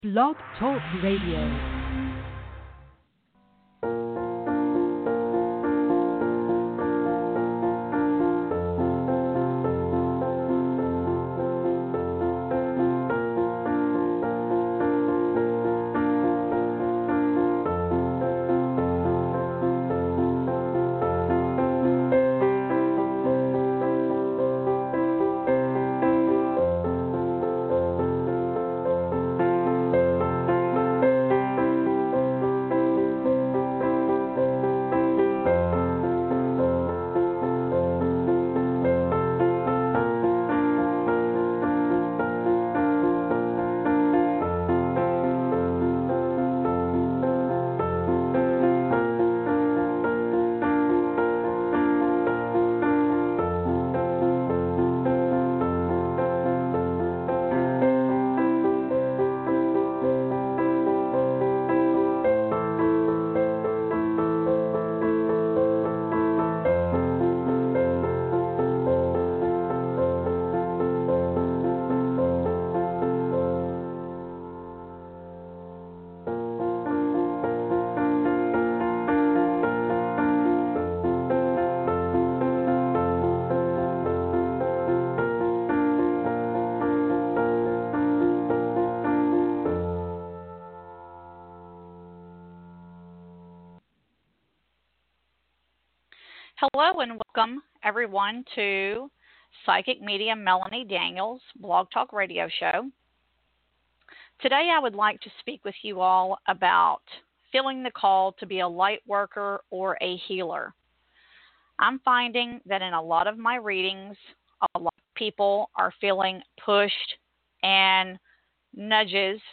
Blog Talk Radio. Hello and welcome everyone to Psychic Medium Melanie Daniels Blog Talk Radio Show. Today I would like to speak with you all about feeling the call to be a light worker or a healer. I'm finding that in a lot of my readings, a lot of people are feeling pushed and nudges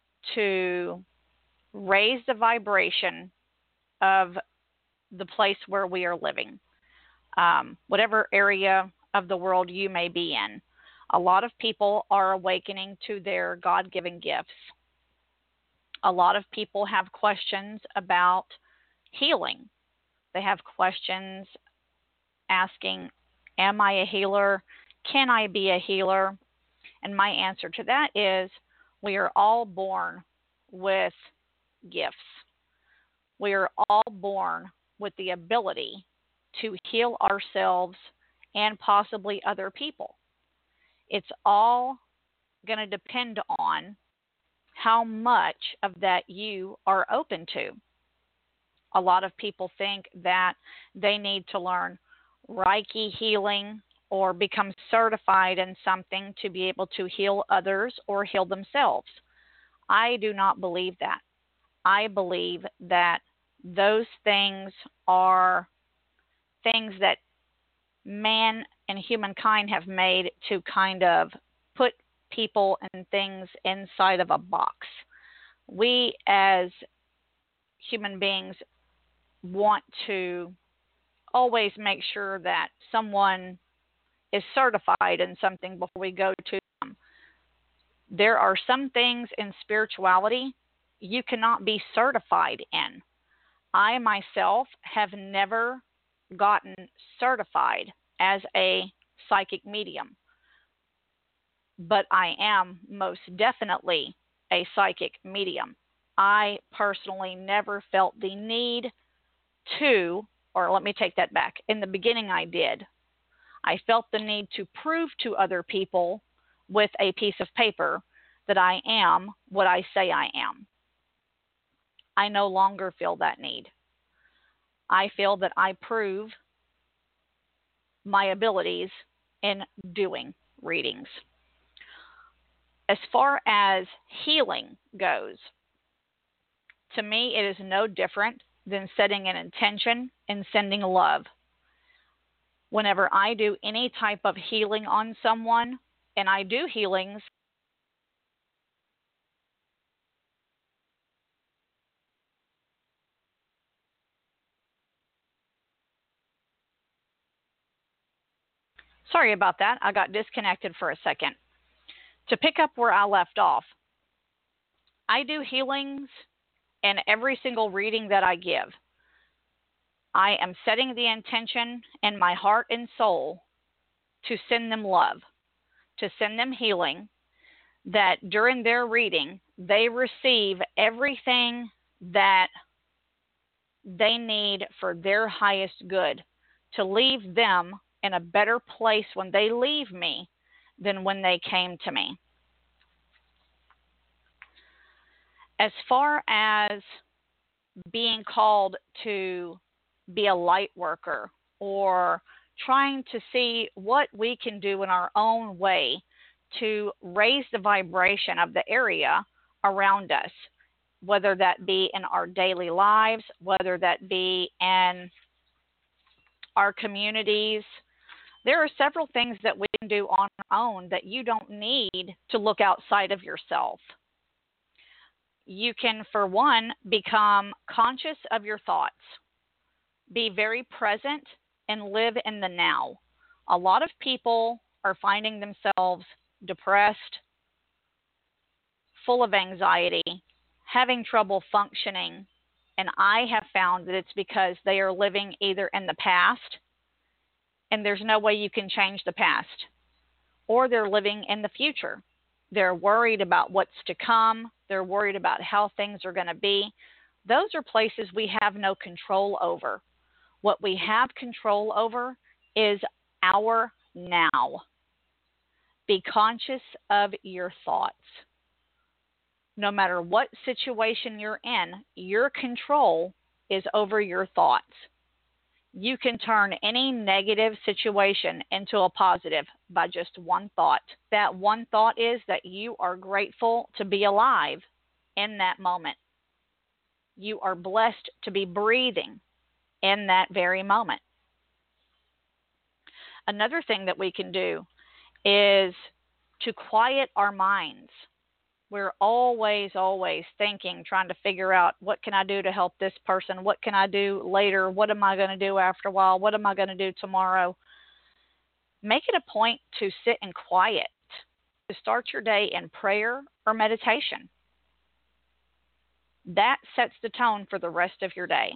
to raise the vibration of the place where we are living, whatever area of the world you may be in. A lot of people are awakening to their God-given gifts. A lot of people have questions about healing. They have questions asking, am I a healer? Can I be a healer? And my answer to that is, we are all born with gifts. We are all born with the ability to heal ourselves and possibly other people. It's all going to depend on how much of that you are open to. A lot of people think that they need to learn Reiki healing or become certified in something to be able to heal others or heal themselves. I do not believe that. I believe that those things are things that man and humankind have made to kind of put people and things inside of a box. We as human beings want to always make sure that someone is certified in something before we go to them. There are some things in spirituality you cannot be certified in. I myself have never gotten certified as a psychic medium, but I am most definitely a psychic medium. I personally never felt the need to, or let me take that back. In the beginning, I did. I felt the need to prove to other people with a piece of paper that I am what I say I am. I no longer feel that need. I feel that I prove my abilities in doing readings. As far as healing goes, to me it is no different than setting an intention and sending love. Whenever I do any type of healing on someone, and I do healings Sorry about that. I got disconnected for a second. To pick up where I left off, I do healings in every single reading that I give. I am setting the intention in my heart and soul to send them love, to send them healing, that during their reading, they receive everything that they need for their highest good, to leave them in a better place when they leave me than when they came to me. As far as being called to be a light worker or trying to see what we can do in our own way to raise the vibration of the area around us, whether that be in our daily lives, whether that be in our communities. There are several things that we can do on our own that you don't need to look outside of yourself. You can, for one, become conscious of your thoughts. Be very present and live in the now. A lot of people are finding themselves depressed, full of anxiety, having trouble functioning, and I have found that it's because they are living either in the past, and there's no way you can change the past, or they're living in the future. They're worried about what's to come. They're worried about how things are going to be. Those are places we have no control over. What we have control over is our now. Be conscious of your thoughts. No matter what situation you're in, your control is over your thoughts. You can turn any negative situation into a positive by just one thought. That one thought is that you are grateful to be alive in that moment. You are blessed to be breathing in that very moment. Another thing that we can do is to quiet our minds. We're always thinking, trying to figure out, what can I do to help this person? What can I do later? What am I going to do after a while? What am I going to do tomorrow? Make it a point to sit in quiet, to start your day in prayer or meditation. That sets the tone for the rest of your day.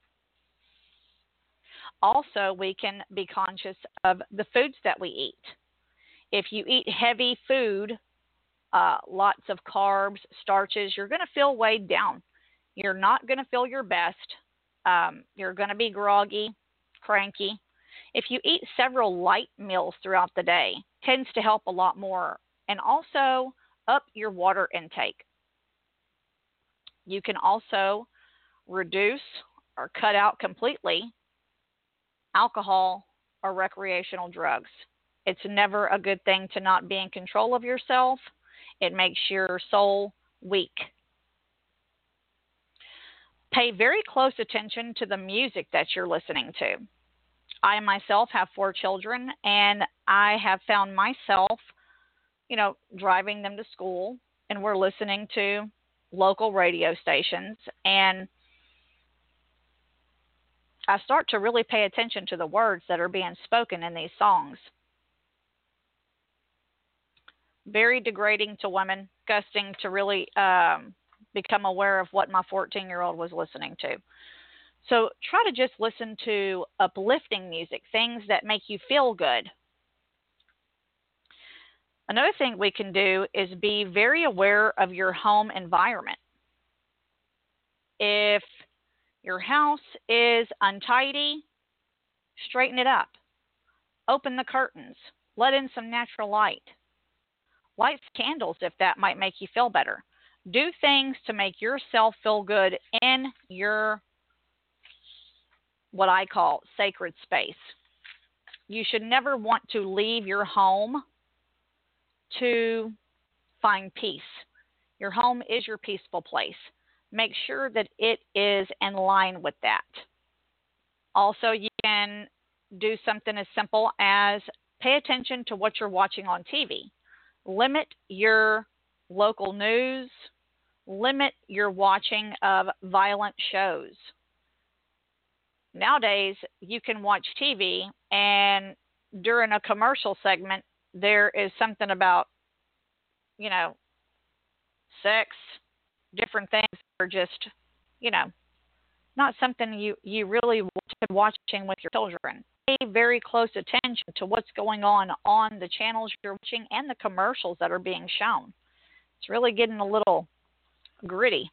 Also, we can be conscious of the foods that we eat. If you eat heavy food, lots of carbs, starches, you're going to feel weighed down. You're not going to feel your best. You're going to be groggy, cranky. If you eat several light meals throughout the day, tends to help a lot more. And also up your water intake. You can also reduce or cut out completely alcohol or recreational drugs. It's never a good thing to not be in control of yourself. It makes your soul weak. Pay very close attention to the music that you're listening to. I myself have 4 children, and I have found myself, driving them to school, and we're listening to local radio stations, and I start to really pay attention to the words that are being spoken in these songs. Very degrading to women, disgusting to really become aware of what my 14-year-old was listening to. So try to just listen to uplifting music, things that make you feel good. Another thing we can do is be very aware of your home environment. If your house is untidy, straighten it up. Open the curtains. Let in some natural light. Light candles if that might make you feel better. Do things to make yourself feel good in your, what I call, sacred space. You should never want to leave your home to find peace. Your home is your peaceful place. Make sure that it is in line with that. Also, you can do something as simple as pay attention to what you're watching on TV. Limit your local news. Limit your watching of violent shows. Nowadays, you can watch TV, and during a commercial segment, there is something about, sex, different things that are just, not something you really want to be watching with your children. Pay very close attention to what's going on the channels you're watching and the commercials that are being shown. It's really getting a little gritty.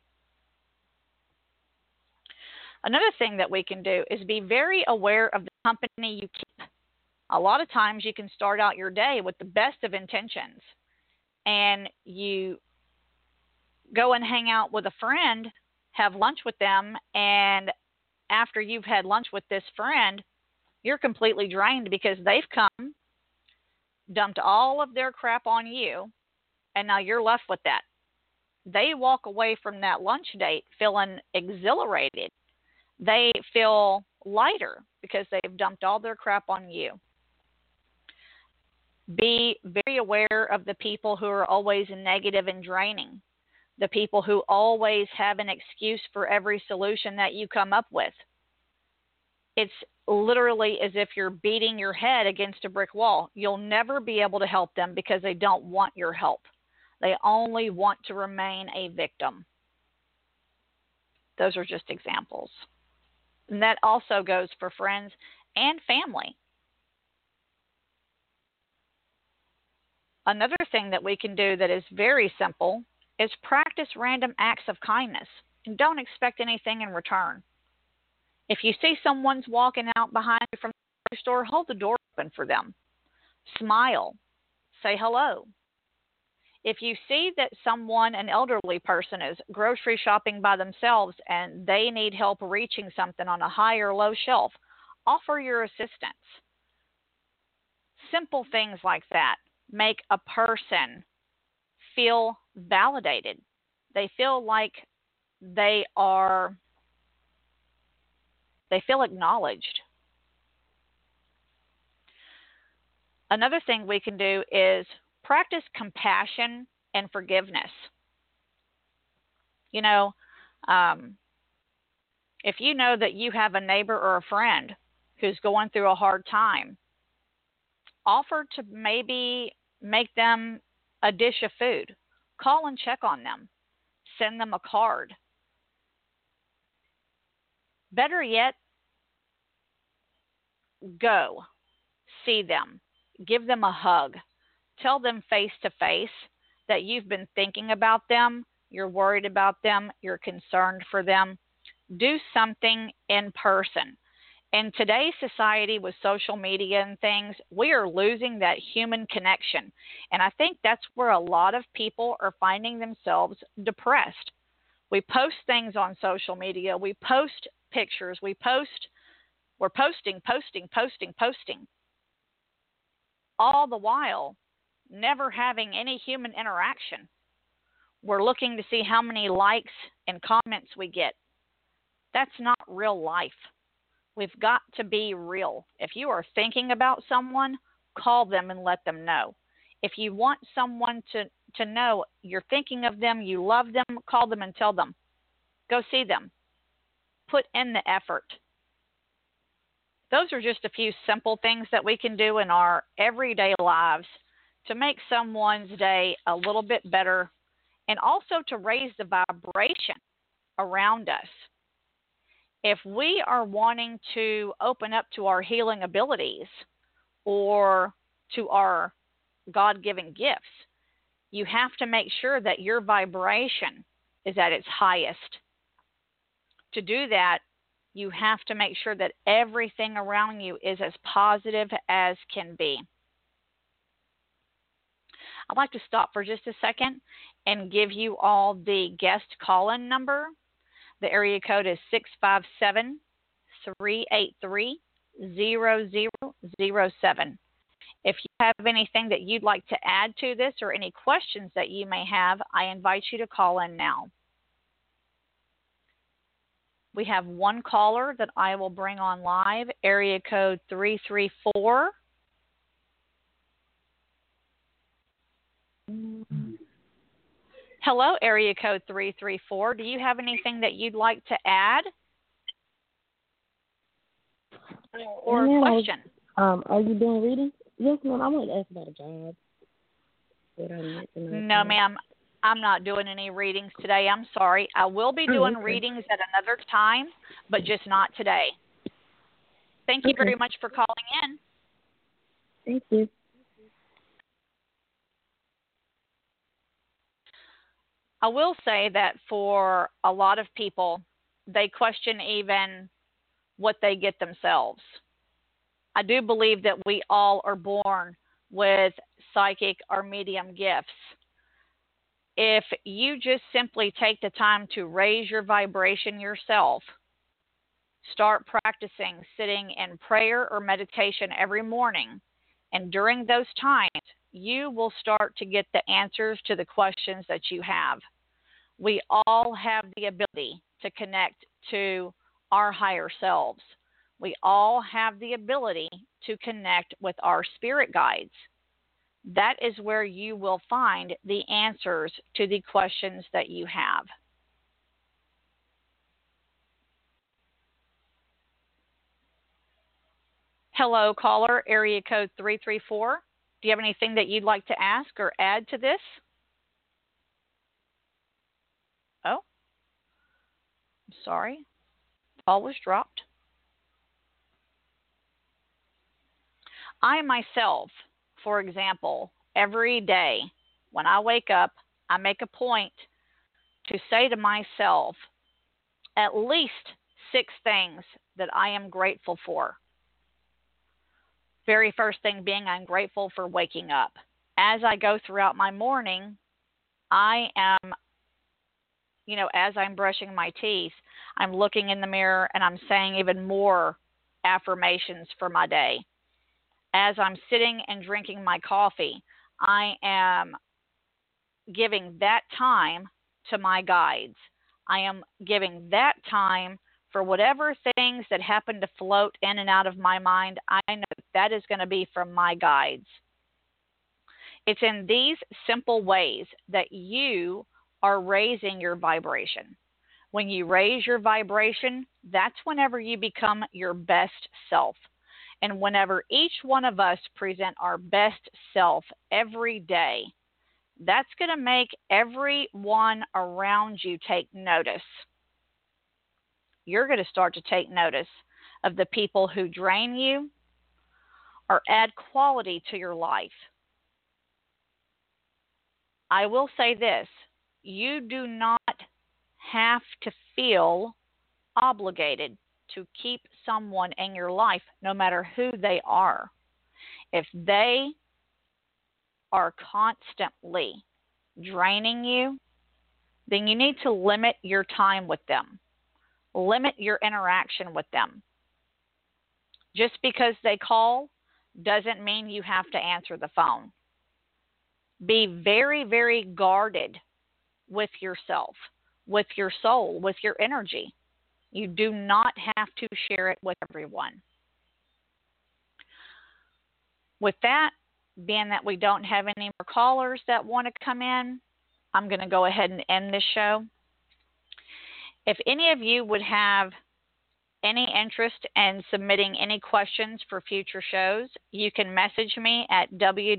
Another thing that we can do is be very aware of the company you keep. A lot of times you can start out your day with the best of intentions, and you go and hang out with a friend, have lunch with them, and after you've had lunch with this friend, you're completely drained because they've come, dumped all of their crap on you, and now you're left with that. They walk away from that lunch date feeling exhilarated. They feel lighter because they've dumped all their crap on you. Be very aware of the people who are always negative and draining, the people who always have an excuse for every solution that you come up with. It's literally as if you're beating your head against a brick wall. You'll never be able to help them because they don't want your help. They only want to remain a victim. Those are just examples. And that also goes for friends and family. Another thing that we can do that is very simple is practice random acts of kindness and don't expect anything in return. If you see someone's walking out behind you from the grocery store, hold the door open for them. Smile. Say hello. If you see that someone, an elderly person, is grocery shopping by themselves and they need help reaching something on a high or low shelf, offer your assistance. Simple things like that make a person feel validated. They feel like they feel acknowledged. Another thing we can do is practice compassion and forgiveness. You know, if you know that you have a neighbor or a friend who's going through a hard time, offer to maybe make them a dish of food. Call and check on them. Send them a card. Better yet, go see them. Give them a hug. Tell them face to face that you've been thinking about them, you're worried about them, you're concerned for them. Do something in person. In today's society with social media and things, we are losing that human connection. And I think that's where a lot of people are finding themselves depressed. We post things on social media. We post pictures. We're posting. All the while, never having any human interaction. We're looking to see how many likes and comments we get. That's not real life. We've got to be real. If you are thinking about someone, call them and let them know. If you want someone to know you're thinking of them, you love them, call them and tell them. Go see them. Put in the effort. Those are just a few simple things that we can do in our everyday lives to make someone's day a little bit better and also to raise the vibration around us. If we are wanting to open up to our healing abilities or to our God-given gifts, you have to make sure that your vibration is at its highest. To do that, you have to make sure that everything around you is as positive as can be. I'd like to stop for just a second and give you all the guest call-in number. The area code is 657-383-0007. If you have anything that you'd like to add to this or any questions that you may have, I invite you to call in now. We have one caller that I will bring on live, area code 334. Hello, area code 334. Do you have anything that you'd like to add or a question? Are you doing readings? Yes, ma'am. I wanted to ask about a job. No, ma'am. I'm not doing any readings today. I'm sorry. I will be doing readings at another time, but just not today. Thank you very much for calling in. Thank you. I will say that for a lot of people, they question even what they get themselves. I do believe that we all are born with psychic or medium gifts. If you just simply take the time to raise your vibration yourself, start practicing sitting in prayer or meditation every morning, and during those times, you will start to get the answers to the questions that you have. We all have the ability to connect to our higher selves. We all have the ability to connect with our spirit guides. That is where you will find the answers to the questions that you have. Hello, caller, area code 334. Do you have anything that you'd like to ask or add to this? Oh, I'm sorry. Call was dropped. I myself, for example, every day when I wake up, I make a point to say to myself at least 6 things that I am grateful for. Very first thing being, I'm grateful for waking up. As I go throughout my morning, I am, as I'm brushing my teeth, I'm looking in the mirror and I'm saying even more affirmations for my day. As I'm sitting and drinking my coffee, I am giving that time to my guides. I am giving that time for whatever things that happen to float in and out of my mind. I know that is going to be from my guides. It's in these simple ways that you are raising your vibration. When you raise your vibration, that's whenever you become your best self. And whenever each one of us present our best self every day, that's going to make everyone around you take notice. You're going to start to take notice of the people who drain you or add quality to your life. I will say this, you do not have to feel obligated to keep someone in your life, no matter who they are. If they are constantly draining you, then you need to limit your time with them. Limit your interaction with them. Just because they call doesn't mean you have to answer the phone. Be very, very guarded with yourself, with your soul, with your energy. You do not have to share it with everyone. With that, being that we don't have any more callers that want to come in, I'm going to go ahead and end this show. If any of you would have any interest in submitting any questions for future shows, you can message me at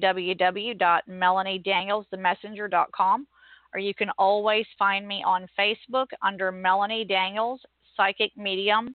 www.melaniedanielsthemessenger.com, or you can always find me on Facebook under Melanie Daniels, Psychic Medium.